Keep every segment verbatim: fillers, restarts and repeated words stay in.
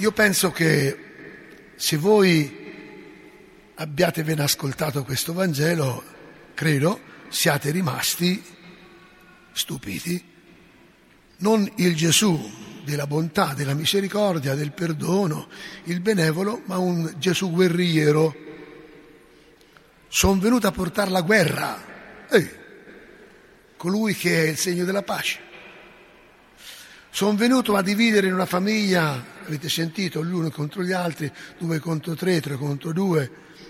io penso che se voi abbiate ben ascoltato questo Vangelo, credo, siate rimasti stupiti. Non il Gesù della bontà, della misericordia, del perdono, il benevolo, ma un Gesù guerriero. Sono venuto a portare la guerra, Ehi, colui che è il segno della pace. Sono venuto a dividere in una famiglia, avete sentito, gli uni contro gli altri, due contro tre, tre contro due.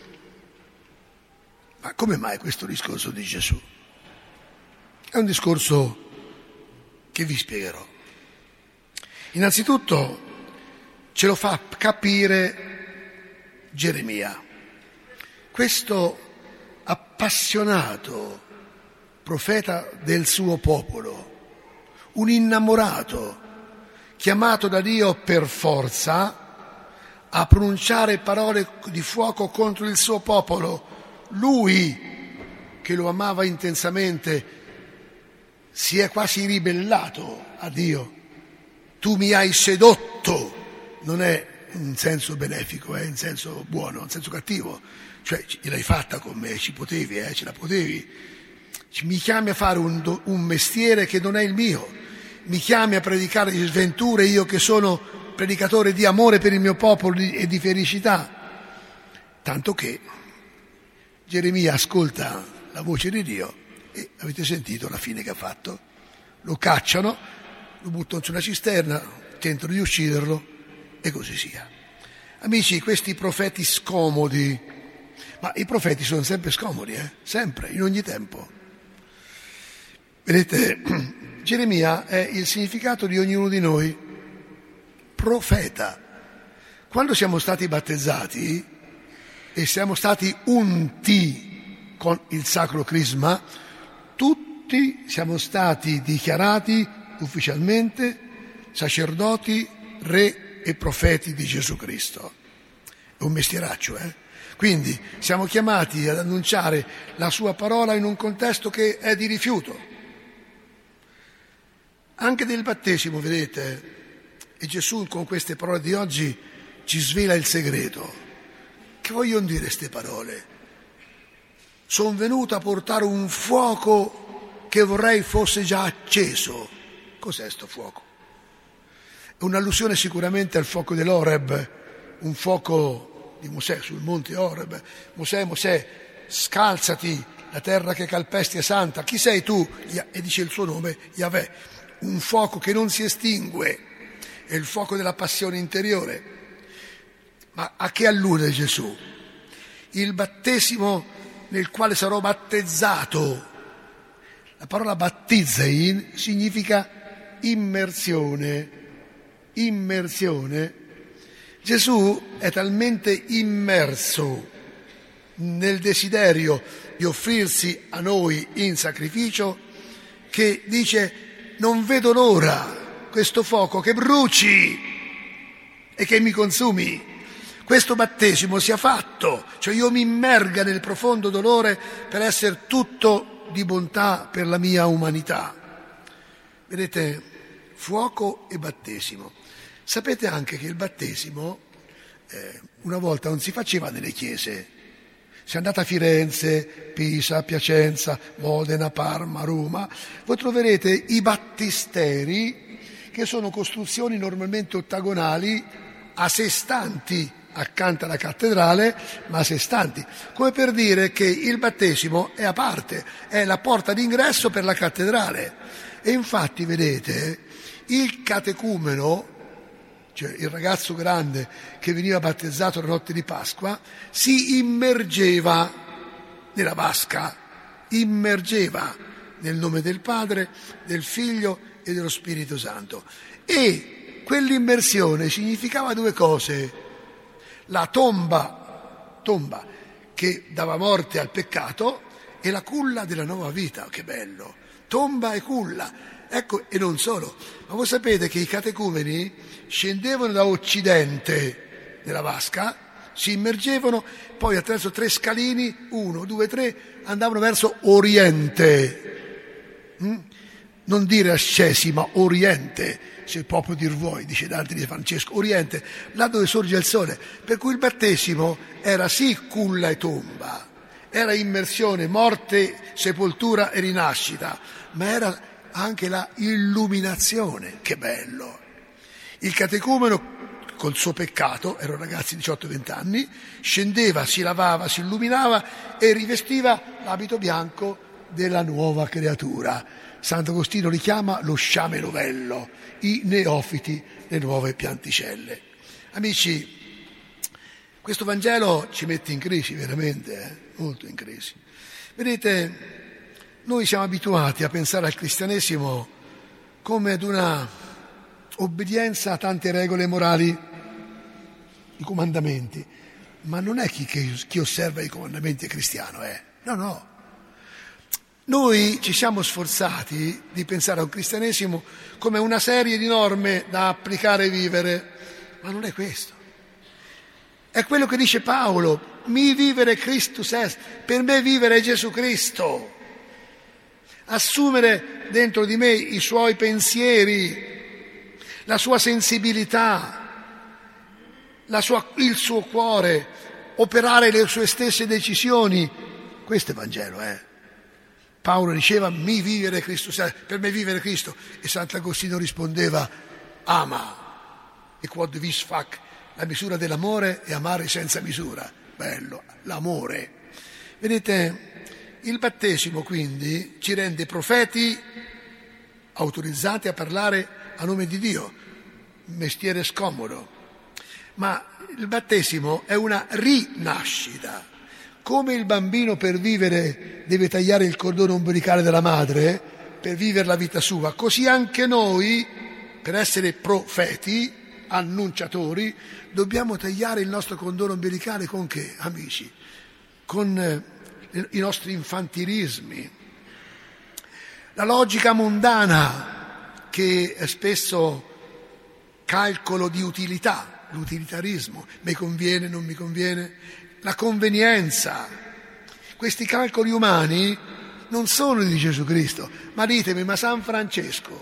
Ma come mai questo discorso di Gesù? È un discorso che vi spiegherò. Innanzitutto ce lo fa capire Geremia, questo appassionato profeta del suo popolo, un innamorato chiamato da Dio per forza a pronunciare parole di fuoco contro il suo popolo. Lui, che lo amava intensamente, si è quasi ribellato a Dio. Tu mi hai sedotto, non è in senso benefico, è in senso buono, in senso cattivo. Cioè, l'hai fatta con me, ci potevi, eh, ce la potevi. Mi chiami a fare un, un mestiere che non è il mio. Mi chiami a predicare di sventure, io che sono predicatore di amore per il mio popolo e di felicità. Tanto che Geremia ascolta la voce di Dio e avete sentito la fine che ha fatto. Lo cacciano, lo buttano su una cisterna, tentano di ucciderlo e così sia. Amici, questi profeti scomodi, ma i profeti sono sempre scomodi, eh? Sempre, in ogni tempo. Vedete, Geremia è il significato di ognuno di noi, profeta. Quando siamo stati battezzati e siamo stati unti con il Sacro Crisma, tutti siamo stati dichiarati ufficialmente sacerdoti, re e profeti di Gesù Cristo. È un mestieraccio, eh? Quindi siamo chiamati ad annunciare la sua parola in un contesto che è di rifiuto. Anche del battesimo, vedete, e Gesù con queste parole di oggi ci svela il segreto. Che vogliono dire queste parole? Sono venuto a portare un fuoco che vorrei fosse già acceso. Cos'è sto fuoco? È un'allusione sicuramente al fuoco dell'Oreb, un fuoco di Mosè sul monte Oreb. Mosè, Mosè, scalzati, la terra che calpesti è santa. Chi sei tu? E dice il suo nome, Yahweh. Un fuoco che non si estingue, è il fuoco della passione interiore. Ma a che allude Gesù? Il battesimo nel quale sarò battezzato. La parola battizzein significa immersione. Immersione. Gesù è talmente immerso nel desiderio di offrirsi a noi in sacrificio che dice: non vedo l'ora questo fuoco che bruci e che mi consumi. Questo battesimo sia fatto, cioè io mi immerga nel profondo dolore per essere tutto di bontà per la mia umanità. Vedete, fuoco e battesimo. Sapete anche che il battesimo eh, una volta non si faceva nelle chiese. Se andate a Firenze, Pisa, Piacenza, Modena, Parma, Roma, voi troverete i battisteri, che sono costruzioni normalmente ottagonali a sé stanti accanto alla cattedrale, ma a sé stanti, come per dire che il battesimo è a parte, è la porta d'ingresso per la cattedrale. E infatti, vedete, il catecumeno, cioè il ragazzo grande che veniva battezzato la notte di Pasqua, si immergeva nella vasca, immergeva nel nome del Padre, del Figlio e dello Spirito Santo. E quell'immersione significava due cose: la tomba, tomba che dava morte al peccato, e la culla della nuova vita. Che bello! Tomba e culla. Ecco, e non solo, ma voi sapete che i catecumeni scendevano da Occidente nella vasca, si immergevano, poi attraverso tre scalini, uno, due, tre, andavano verso Oriente. Mm? Non dire ascesi, ma Oriente, se proprio dir vuoi, dice Dante di Francesco, Oriente, là dove sorge il sole. Per cui il battesimo era sì culla e tomba, era immersione, morte, sepoltura e rinascita, ma era anche la illuminazione. Che bello! Il catecumeno col suo peccato, erano ragazzi di diciotto venti anni, scendeva, si lavava, si illuminava e rivestiva l'abito bianco della nuova creatura. Sant'Agostino li chiama lo sciame novello, i neofiti, le nuove pianticelle. Amici, questo Vangelo ci mette in crisi veramente, eh? molto in crisi. Vedete, noi siamo abituati a pensare al cristianesimo come ad una obbedienza a tante regole morali, i comandamenti, ma non è chi, chi osserva i comandamenti è cristiano, eh? No, no. Noi ci siamo sforzati di pensare a un cristianesimo come una serie di norme da applicare e vivere, ma non è questo. È quello che dice Paolo, mi vivere Christus est, per me vivere è Gesù Cristo. Assumere dentro di me i suoi pensieri, la sua sensibilità, la sua, il suo cuore, operare le sue stesse decisioni. Questo è il Vangelo, eh? Paolo diceva, mi vivere Cristo, per me vivere Cristo. E Sant'Agostino rispondeva, ama, e quod vis fac, la misura dell'amore è amare senza misura. Bello, l'amore. Vedete, il battesimo quindi ci rende profeti autorizzati a parlare a nome di Dio, mestiere scomodo, ma il battesimo è una rinascita. Come il bambino per vivere deve tagliare il cordone ombelicale della madre per vivere la vita sua, così anche noi, per essere profeti, annunciatori, dobbiamo tagliare il nostro cordone ombelicale con che, amici? Con eh, i nostri infantilismi. La logica mondana, che è spesso calcolo di utilità, l'utilitarismo, mi conviene, non mi conviene, la convenienza. Questi calcoli umani non sono di Gesù Cristo, ma ditemi, ma San Francesco,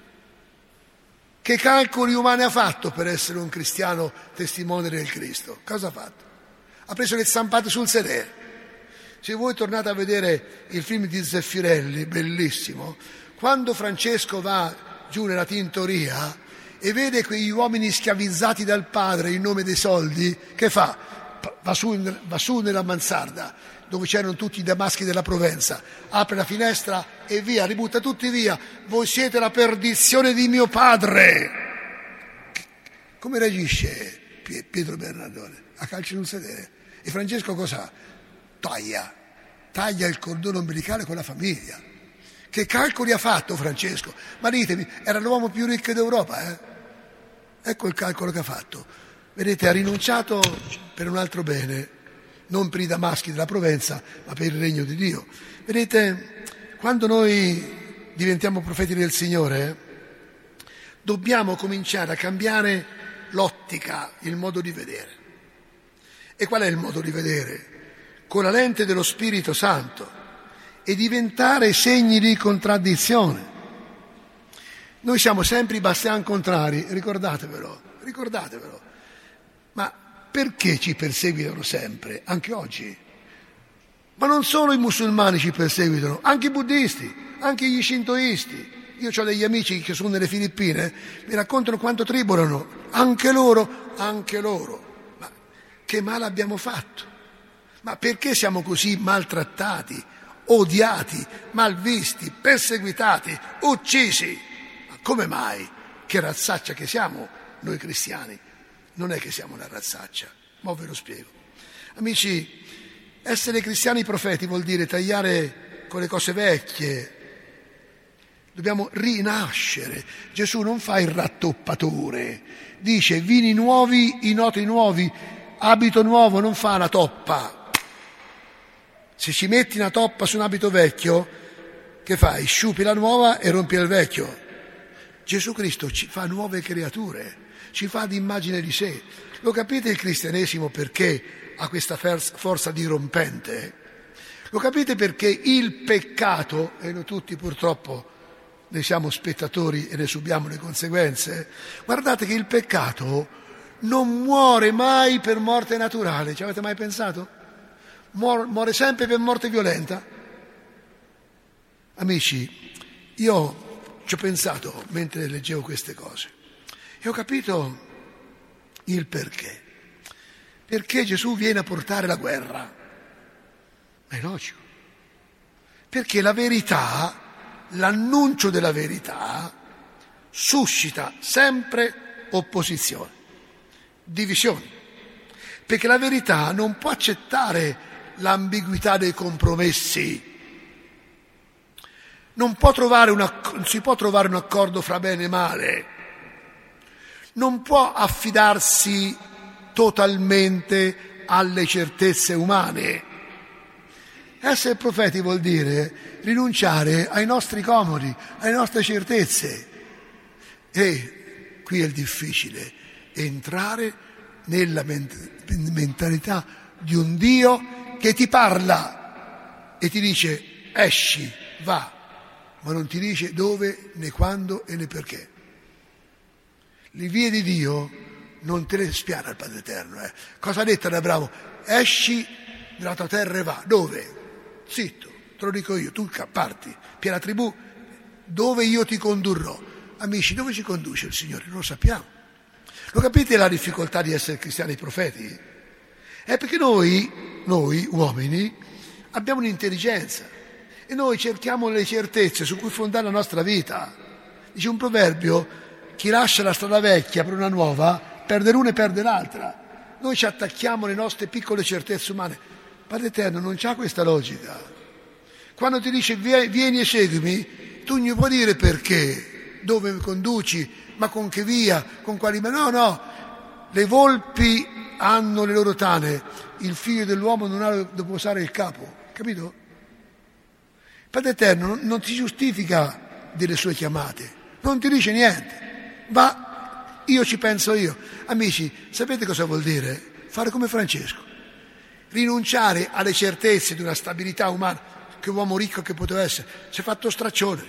che calcoli umani ha fatto per essere un cristiano testimone del Cristo? Cosa ha fatto? Ha preso le zampate sul sedere. Se voi tornate a vedere il film di Zeffirelli, bellissimo, quando Francesco va giù nella tintoria e vede quegli uomini schiavizzati dal padre in nome dei soldi, che fa? Va su, va su nella mansarda, dove c'erano tutti i damaschi della Provenza, apre la finestra e via, ributta tutti via. Voi siete la perdizione di mio padre. Come reagisce Pietro Bernardone? A calci sul sedere. E Francesco cosa? Taglia, taglia il cordone ombelicale con la famiglia. Che calcoli ha fatto Francesco? Ma ditemi, era l'uomo più ricco d'Europa, eh? Ecco il calcolo che ha fatto. Vedete, ha rinunciato per un altro bene, non per i damaschi della Provenza, ma per il regno di Dio. Vedete, quando noi diventiamo profeti del Signore, dobbiamo cominciare a cambiare l'ottica, il modo di vedere. E qual è il modo di vedere? Con la lente dello Spirito Santo e diventare segni di contraddizione. Noi siamo sempre i bastian contrari, ricordatevelo, ricordatevelo. Ma perché ci perseguitano sempre, anche oggi? Ma non solo i musulmani ci perseguitano, anche i buddisti, anche gli shintoisti. Io ho degli amici che sono nelle Filippine, mi raccontano quanto tribolano, anche loro, anche loro. Ma che male abbiamo fatto? Ma perché siamo così maltrattati, odiati, malvisti, perseguitati, uccisi? Ma come mai? Che razzaccia che siamo noi cristiani? Non è che siamo una razzaccia, ma ve lo spiego. Amici, essere cristiani profeti vuol dire tagliare con le cose vecchie. Dobbiamo rinascere. Gesù non fa il rattoppatore, dice vini nuovi, inotri nuovi, abito nuovo, non fa la toppa. Se ci metti una toppa su un abito vecchio, che fai? Sciupi la nuova e rompi il vecchio. Gesù Cristo ci fa nuove creature, ci fa d'immagine di sé. Lo capite il cristianesimo perché ha questa forza dirompente? Lo capite perché il peccato, e noi tutti purtroppo ne siamo spettatori e ne subiamo le conseguenze. Guardate che il peccato non muore mai per morte naturale, ci avete mai pensato? Muore, muore sempre per morte violenta. Amici, io ci ho pensato mentre leggevo queste cose e ho capito il perché. Perché Gesù viene a portare la guerra? È logico. Perché la verità, l'annuncio della verità, suscita sempre opposizione, divisioni. Perché la verità non può accettare l'ambiguità dei compromessi. Non può trovare una, non si può trovare un accordo fra bene e male. Non può affidarsi totalmente alle certezze umane. Essere profeti vuol dire rinunciare ai nostri comodi, alle nostre certezze. E qui è il difficile, entrare nella mentalità di un Dio che ti parla e ti dice esci, va, ma non ti dice dove, né quando e né perché. Le vie di Dio non te le spiana il Padre Eterno. Eh. Cosa ha detto ad Abramo? Esci dalla tua terra e va. Dove? Zitto, te lo dico io, tu parti, piena tribù, dove io ti condurrò. Amici, dove ci conduce il Signore? Non lo sappiamo. Lo capite la difficoltà di essere cristiani profeti? È perché noi, noi uomini, abbiamo un'intelligenza e noi cerchiamo le certezze su cui fondare la nostra vita. Dice un proverbio, chi lascia la strada vecchia per una nuova, perde l'una e perde l'altra. Noi ci attacchiamo alle nostre piccole certezze umane. Padre Eterno non c'ha questa logica. Quando ti dice vieni e seguimi, tu non gli puoi dire perché, dove mi conduci, ma con che via, con quali... No, no, le volpi hanno le loro tane, il figlio dell'uomo non ha da posare il capo, capito? Padre Eterno non ti giustifica delle sue chiamate, non ti dice niente, ma io ci penso io. Amici, sapete cosa vuol dire? Fare come Francesco. Rinunciare alle certezze di una stabilità umana, che uomo ricco che poteva essere, si è fatto straccione.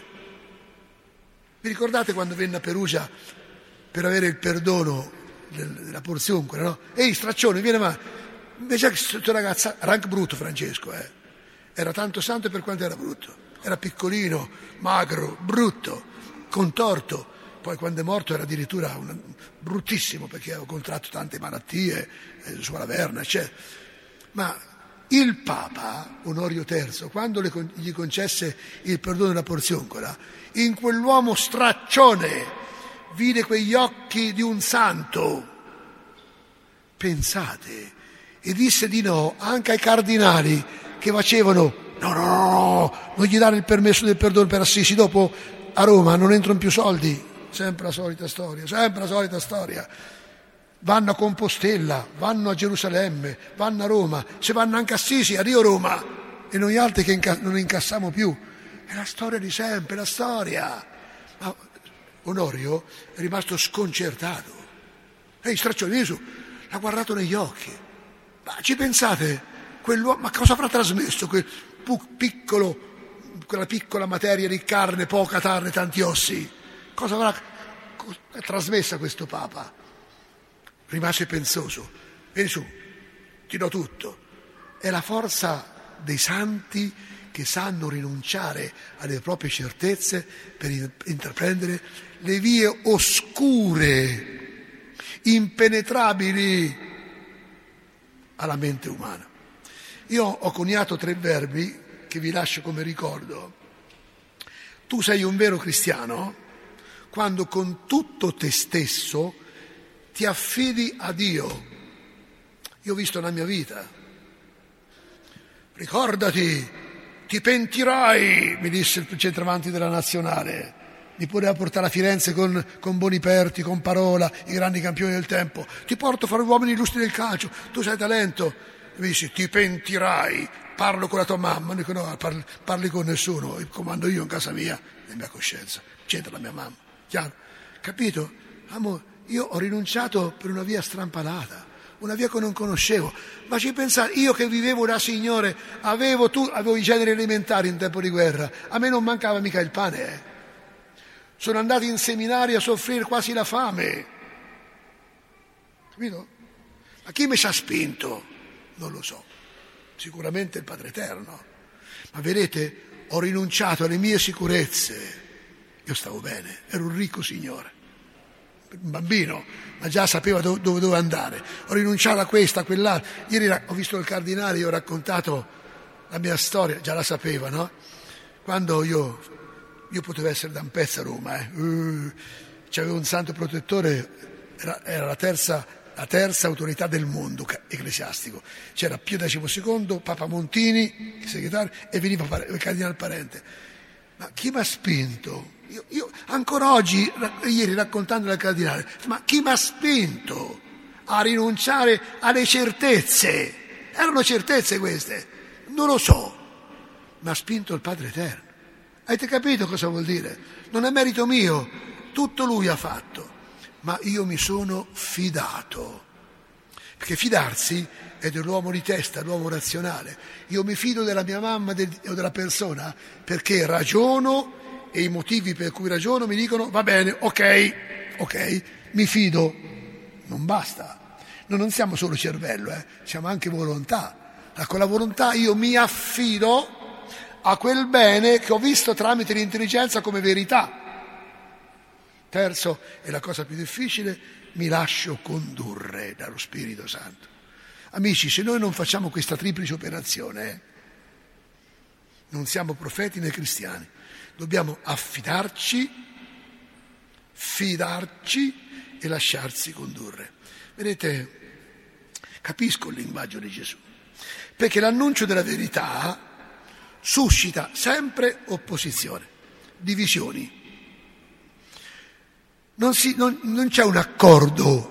Vi ricordate quando venne a Perugia per avere il perdono della porziunque, no? Ehi, straccione, vieni ma invece questa ragazza, era anche brutto Francesco, eh? Era tanto santo per quanto era brutto. Era piccolino, magro, brutto, contorto. Poi quando è morto era addirittura un, bruttissimo perché aveva contratto tante malattie, eh, sulla verna, eccetera. Ma il Papa, Onorio terzo, quando le, gli concesse il perdono della porzioncola, in quell'uomo straccione vide quegli occhi di un santo. Pensate, e disse di no anche ai cardinali che facevano no, no, no, no, non gli dare il permesso del perdono per Assisi, dopo a Roma non entrano più soldi. Sempre la solita storia, sempre la solita storia. Vanno a Compostela, vanno a Gerusalemme, vanno a Roma, se vanno anche a Assisi, a Rio Roma, e noi altri che inca- non incassiamo più. È la storia di sempre, la storia. Ma Onorio è rimasto sconcertato. Ehi, straccione su, l'ha guardato negli occhi. Ma ci pensate? Quell'uomo, ma cosa avrà trasmesso quel pu- piccolo, quella piccola materia di carne, poca carne, tanti ossi? Cosa avrà co- trasmessa questo Papa? Rimase pensoso. Vieni su, ti do tutto. È la forza dei santi che sanno rinunciare alle proprie certezze per intraprendere le vie oscure, impenetrabili alla mente umana. Io ho coniato tre verbi che vi lascio come ricordo. Tu sei un vero cristiano quando con tutto te stesso ti affidi a Dio. Io ho visto nella mia vita. Ricordati, ti pentirai, mi disse il centravanti della nazionale. Mi poteva portare a Firenze con, con Boniperti, con Parola, i grandi campioni del tempo. Ti porto a fare uomini illustri del calcio, tu sei talento. E mi dice, ti pentirai, parlo con la tua mamma. Io dico, no, parli, parli con nessuno, comando io in casa mia, nella mia coscienza. C'entra la mia mamma, chiaro? Capito? Amo, io ho rinunciato per una via strampalata, una via che non conoscevo. Ma ci pensate, io che vivevo da Signore, avevo, tu, avevo i generi alimentari in tempo di guerra, a me non mancava mica il pane, eh. sono andati in seminario a soffrire quasi la fame. Capito? Ma chi mi ci ha spinto? Non lo so. Sicuramente il Padre Eterno. Ma vedete, ho rinunciato alle mie sicurezze. Io stavo bene, ero un ricco signore, un bambino, ma già sapevo dove, dove dovevo andare. Ho rinunciato a questa, a quell'altra. Ieri ho visto il cardinale, io ho raccontato la mia storia, già la sapeva, no? Quando io, io potevo essere da un pezzo a Roma, eh. uh, c'avevo un santo protettore, era, era la terza, la terza autorità del mondo ecclesiastico. C'era Pio decimosecondo, Papa Montini, il segretario, e veniva il cardinale Parente. Ma chi mi ha spinto? Io, io ancora oggi, ieri raccontando al cardinale, ma chi mi ha spinto a rinunciare alle certezze? Erano certezze queste? Non lo so. Mi ha spinto il Padre Eterno. Avete capito cosa vuol dire? Non è merito mio, tutto Lui ha fatto, ma io mi sono fidato. Perché fidarsi è dell'uomo di testa, l'uomo razionale. Io mi fido della mia mamma o della persona perché ragiono e i motivi per cui ragiono mi dicono va bene, ok, ok, mi fido. Non basta. Noi non siamo solo cervello, eh, siamo anche volontà. Con la volontà io mi affido a quel bene che ho visto tramite l'intelligenza come verità. Terzo, e la cosa più difficile, mi lascio condurre dallo Spirito Santo. Amici, se noi non facciamo questa triplice operazione, eh, non siamo profeti né cristiani. Dobbiamo affidarci, fidarci e lasciarsi condurre. Vedete, capisco il linguaggio di Gesù, perché l'annuncio della verità suscita sempre opposizione, divisioni. Non, si, non, non c'è un accordo,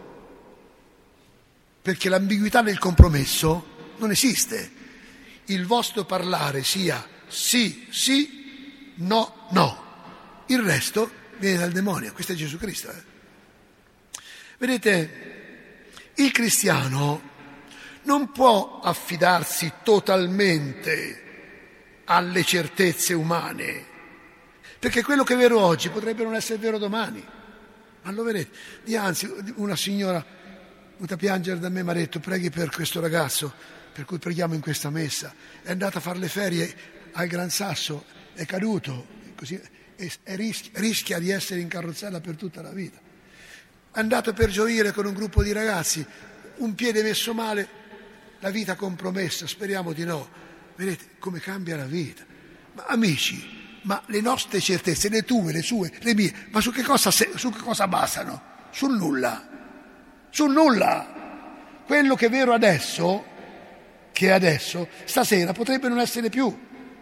perché l'ambiguità del compromesso non esiste. Il vostro parlare sia sì, sì, no, no. Il resto viene dal demonio. Questo è Gesù Cristo. Eh? Vedete, il cristiano non può affidarsi totalmente alle certezze umane, perché quello che è vero oggi potrebbe non essere vero domani. Ma lo vedete. E anzi, una signora venuta a piangere da me mi ha detto preghi per questo ragazzo per cui preghiamo in questa messa. È andato a fare le ferie al Gran Sasso, è caduto, così, e, e rischia, rischia di essere in carrozzella per tutta la vita. È andato per gioire con un gruppo di ragazzi, un piede messo male, la vita compromessa, speriamo di no. Vedete come cambia la vita. Ma amici, ma le nostre certezze, le tue, le sue, le mie, ma su che cosa, su che cosa basano? Sul nulla. Sul nulla. Quello che è vero adesso, che è adesso, stasera potrebbe non essere più.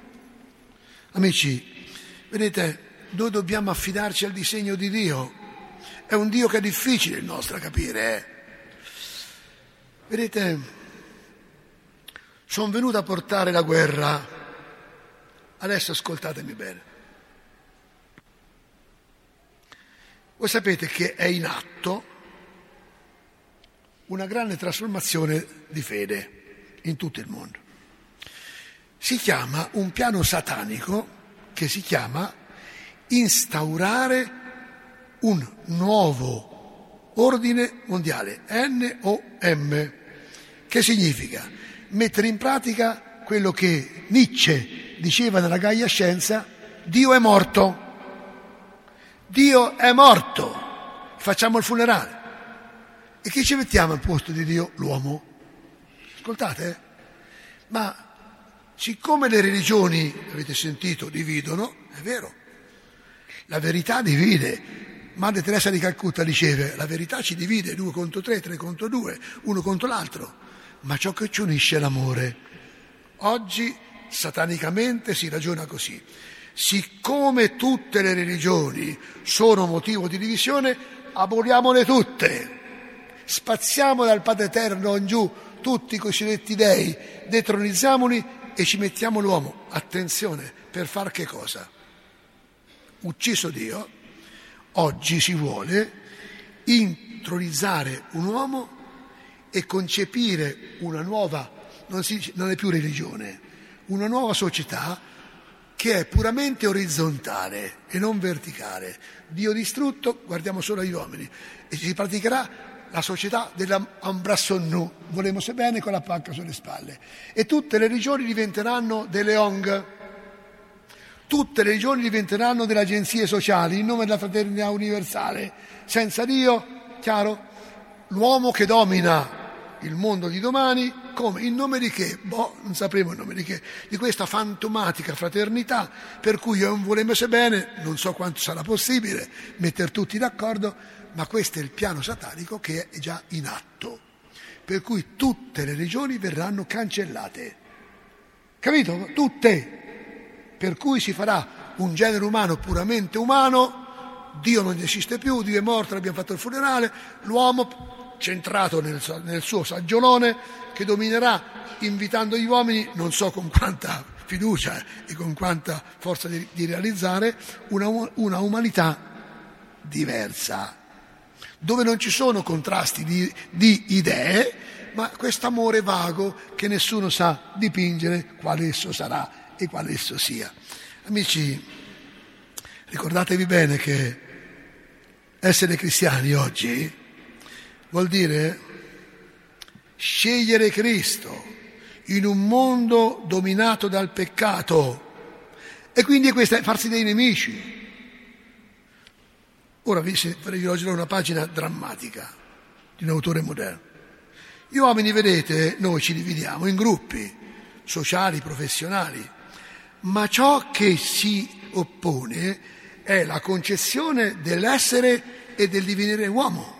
Amici, vedete, noi dobbiamo affidarci al disegno di Dio. È un Dio che è difficile il nostro a capire. Eh? Vedete, sono venuto a portare la guerra. Adesso ascoltatemi bene. Voi sapete che è in atto una grande trasformazione di fede in tutto il mondo. Si chiama un piano satanico che si chiama instaurare un nuovo ordine mondiale, N O M, che significa mettere in pratica quello che Nietzsche diceva nella Gaia Scienza: Dio è morto, Dio è morto, facciamo il funerale. E chi ci mettiamo al posto di Dio? L'uomo. Ascoltate, eh? Ma siccome le religioni, avete sentito, dividono, è vero, la verità divide. Madre Teresa di Calcutta diceva: la verità ci divide, due contro tre, tre contro due, uno contro l'altro, ma ciò che ci unisce è l'amore. Oggi satanicamente si ragiona così: siccome tutte le religioni sono motivo di divisione, aboliamole tutte, spaziamo dal Padre Eterno in giù tutti i cosiddetti dei, detronizziamoli e ci mettiamo l'uomo. Attenzione, per far che cosa? Ucciso Dio, oggi si vuole intronizzare un uomo e concepire una nuova, non, si, non è più religione, una nuova società che è puramente orizzontale e non verticale. Dio distrutto, guardiamo solo agli uomini, e si praticherà la società dell'ambrassonnu, volemo se bene, con la pacca sulle spalle. E tutte le religioni diventeranno delle O N G, tutte le religioni diventeranno delle agenzie sociali in nome della fraternità universale, senza Dio, chiaro? L'uomo che domina il mondo di domani, come? In nome di che? Boh, non sapremo il nome di che, di questa fantomatica fraternità, per cui io non volemo se bene, non so quanto sarà possibile mettere tutti d'accordo, ma questo è il piano satanico che è già in atto, per cui tutte le religioni verranno cancellate, capito? Tutte, per cui si farà un genere umano puramente umano, Dio non esiste più, Dio è morto, abbiamo fatto il funerale, l'uomo centrato nel, nel suo saggiolone che dominerà, invitando gli uomini, non so con quanta fiducia e con quanta forza di, di realizzare, una, una umanità diversa, dove non ci sono contrasti di, di idee, ma questo amore vago che nessuno sa dipingere quale esso sarà e quale esso sia. Amici, ricordatevi bene che essere cristiani oggi vuol dire scegliere Cristo in un mondo dominato dal peccato, e quindi questo è farsi dei nemici. Ora vi leggerò una pagina drammatica di un autore moderno. Gli uomini, vedete, noi ci dividiamo in gruppi sociali, professionali, ma ciò che si oppone è la concezione dell'essere e del divenire uomo.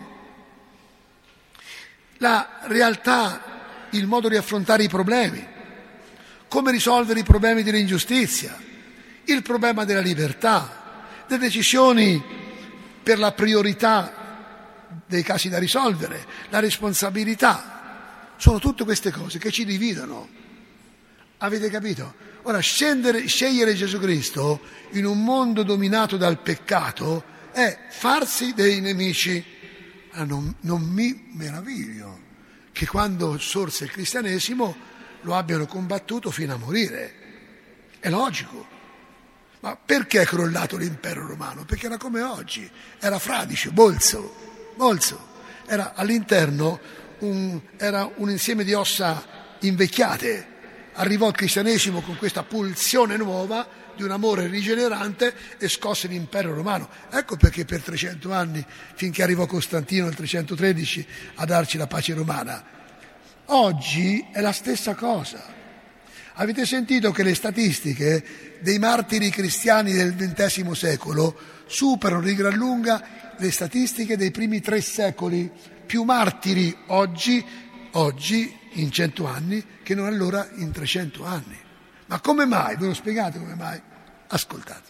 La realtà, il modo di affrontare i problemi, come risolvere i problemi dell'ingiustizia, il problema della libertà, le decisioni per la priorità dei casi da risolvere, la responsabilità, sono tutte queste cose che ci dividono. Avete capito? Ora, scendere, scegliere Gesù Cristo in un mondo dominato dal peccato è farsi dei nemici. Ah, non, non mi meraviglio che quando sorse il cristianesimo lo abbiano combattuto fino a morire. È logico. Ma perché è crollato l'impero romano? Perché era come oggi, era fradicio, bolso, bolso. Era all'interno un, era un insieme di ossa invecchiate. Arrivò il cristianesimo con questa pulsione nuova di un amore rigenerante e scosse l'impero romano. Ecco perché per trecento anni, finché arrivò Costantino nel trecentotredici a darci la pace romana. Oggi è la stessa cosa. Avete sentito che le statistiche dei martiri cristiani del ventesimo secolo superano di gran lunga le statistiche dei primi tre secoli? Più martiri oggi, oggi in cento anni che non allora in trecento anni. Ma come mai? Ve lo spiegate come mai? Ascoltate.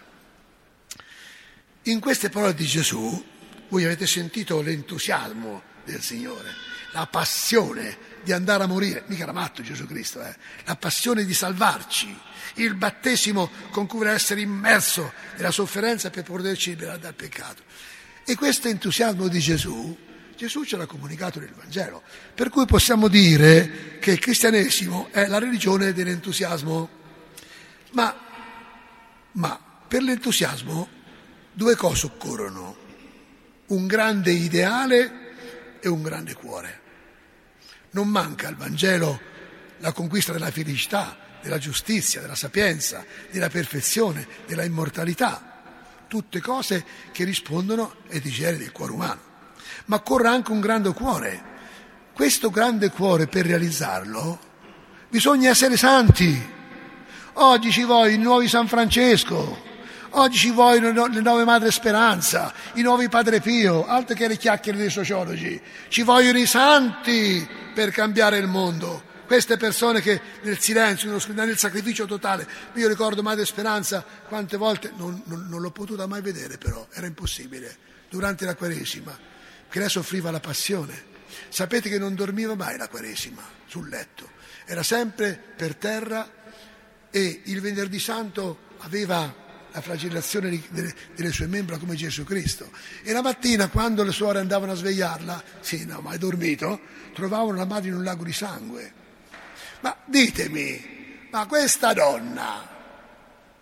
In queste parole di Gesù voi avete sentito l'entusiasmo del Signore, la passione di andare a morire, mica era matto Gesù Cristo, eh? La passione di salvarci, il battesimo con cui vuole essere immerso nella sofferenza per poterci liberare dal peccato. E questo entusiasmo di Gesù, Gesù ce l'ha comunicato nel Vangelo, per cui possiamo dire che il cristianesimo è la religione dell'entusiasmo. Ma, ma per l'entusiasmo due cose occorrono: un grande ideale e un grande cuore. Non manca al Vangelo la conquista della felicità, della giustizia, della sapienza, della perfezione, della immortalità, tutte cose che rispondono ai desideri del cuore umano. Ma occorre anche un grande cuore. Questo grande cuore, per realizzarlo, bisogna essere santi. Oggi ci vogliono i nuovi San Francesco, oggi ci vogliono le nuove Madre Speranza, i nuovi Padre Pio, altro che le chiacchiere dei sociologi. Ci vogliono i santi per cambiare il mondo. Queste persone che nel silenzio, nel sacrificio totale. Io ricordo Madre Speranza quante volte, non, non, non l'ho potuta mai vedere però, era impossibile, durante la Quaresima, che lei soffriva la passione. Sapete che non dormiva mai la Quaresima sul letto, era sempre per terra. E il venerdì santo aveva la flagellazione delle, delle sue membra come Gesù Cristo. E la mattina, quando le suore andavano a svegliarla, sì, no, ma hai dormito? Trovavano la madre in un lago di sangue. Ma ditemi, ma questa donna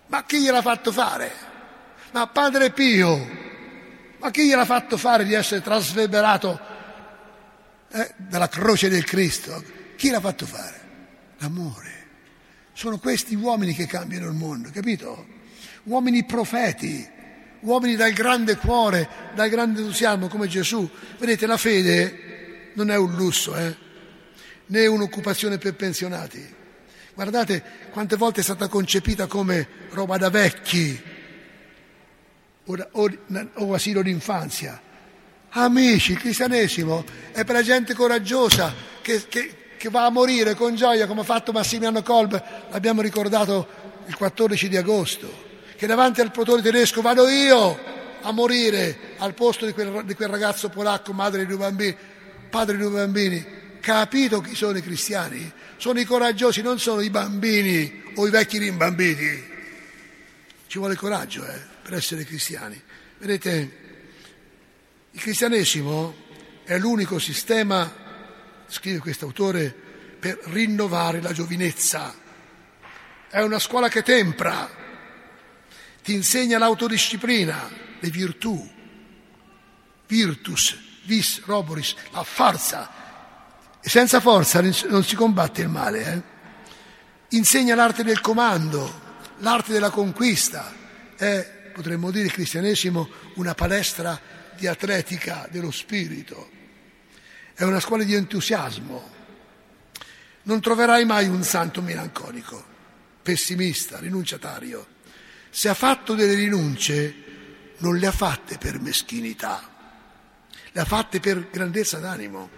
Ma chi gliel'ha fatto fare? Ma Padre Pio, ma chi gliel'ha fatto fare di essere trasverberato eh, dalla croce del Cristo? Chi l'ha fatto fare? L'amore. Sono questi uomini che cambiano il mondo, capito? Uomini profeti, uomini dal grande cuore, dal grande entusiasmo come Gesù. Vedete, la fede non è un lusso, eh? Né un'occupazione per pensionati. Guardate quante volte è stata concepita come roba da vecchi o, o, o asilo d'infanzia. Amici, il cristianesimo è per la gente coraggiosa che, che, che va a morire con gioia, come ha fatto Massimiliano Kolbe, l'abbiamo ricordato il quattordici di agosto, che davanti al protore tedesco vado io a morire al posto di quel, di quel ragazzo polacco, madre di due bambini, padre di due bambini. Capito chi sono i cristiani? Sono i coraggiosi, non sono i bambini o i vecchi rimbambiti. Ci vuole coraggio eh, per essere cristiani. Vedete, il cristianesimo è l'unico sistema, scrive quest'autore, per rinnovare la giovinezza. È una scuola che tempra, ti insegna l'autodisciplina, le virtù, virtus, vis, roboris, la forza. Senza forza non si combatte il male. Eh? Insegna l'arte del comando, l'arte della conquista. È, potremmo dire, il cristianesimo una palestra di atletica dello spirito. È una scuola di entusiasmo. Non troverai mai un santo melanconico, pessimista, rinunciatario. Se ha fatto delle rinunce, non le ha fatte per meschinità, le ha fatte per grandezza d'animo.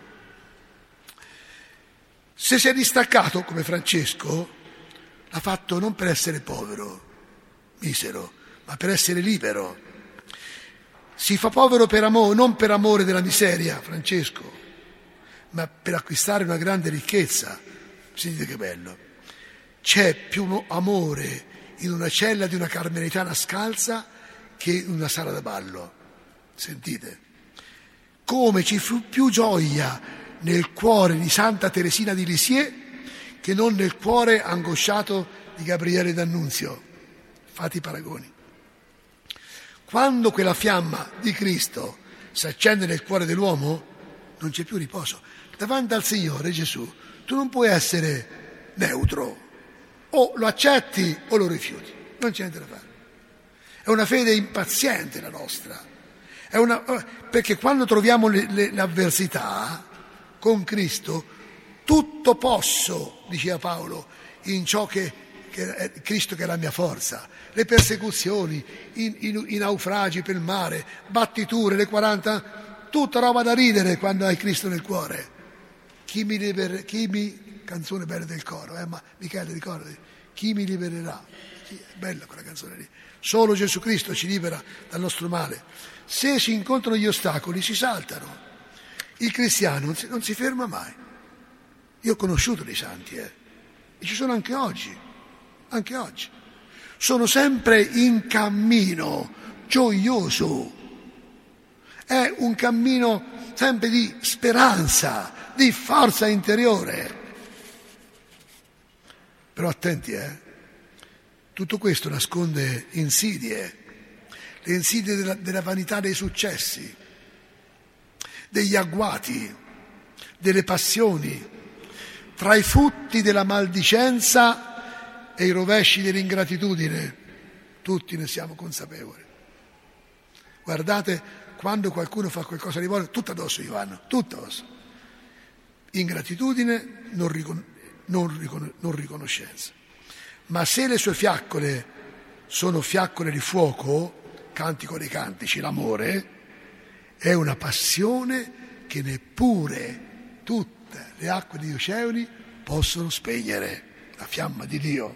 Se si è distaccato, come Francesco, l'ha fatto non per essere povero, misero, ma per essere libero. Si fa povero per amore, non per amore della miseria, Francesco, ma per acquistare una grande ricchezza. Sentite che bello. C'è più amore in una cella di una carmelitana scalza che in una sala da ballo. Sentite. Come ci fu più gioia nel cuore di Santa Teresina di Lisieux che non nel cuore angosciato di Gabriele D'Annunzio. Fate i paragoni. Quando quella fiamma di Cristo si accende nel cuore dell'uomo, non c'è più riposo. Davanti al Signore Gesù tu non puoi essere neutro, o lo accetti o lo rifiuti, non c'è niente da fare. È una fede impaziente la nostra, è una, perché quando troviamo le, le, l'avversità con Cristo, tutto posso, diceva Paolo, in ciò che, che è Cristo che è la mia forza. Le persecuzioni, i, i, i naufragi per il mare, battiture, le quaranta, tutta roba da ridere quando hai Cristo nel cuore. Chi mi libera, chi mi, canzone bella del coro, eh, ma Michele ricordati, chi mi libererà? È bella quella canzone lì. Solo Gesù Cristo ci libera dal nostro male. Se si incontrano gli ostacoli, si saltano. Il cristiano non si, non si ferma mai. Io ho conosciuto dei santi, eh, e ci sono anche oggi, anche oggi. Sono sempre in cammino, gioioso. È un cammino sempre di speranza, di forza interiore. Però attenti, eh. Tutto questo nasconde insidie, le insidie della, della vanità dei successi, degli agguati, delle passioni, tra i frutti della maldicenza e i rovesci dell'ingratitudine. Tutti ne siamo consapevoli. Guardate, quando qualcuno fa qualcosa di buono, tutto addosso gli vanno, tutto addosso. Ingratitudine, non, ricon- non, ricon- non riconoscenza. Ma se le sue fiaccole sono fiaccole di fuoco, cantico dei cantici, l'amore, è una passione che neppure tutte le acque di oceani possono spegnere, la fiamma di Dio.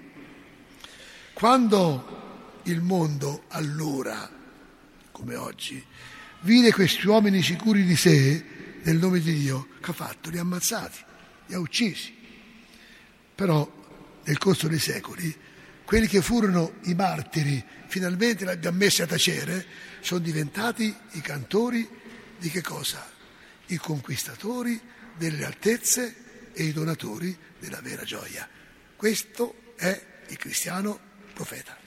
Quando il mondo allora, come oggi, vide questi uomini sicuri di sé, nel nome di Dio, che ha fatto? Li ha ammazzati, li ha uccisi. Però nel corso dei secoli, quelli che furono i martiri, finalmente li abbiamo messi a tacere, sono diventati i cantori di che cosa? I conquistatori delle altezze e i donatori della vera gioia. Questo è il cristiano profeta.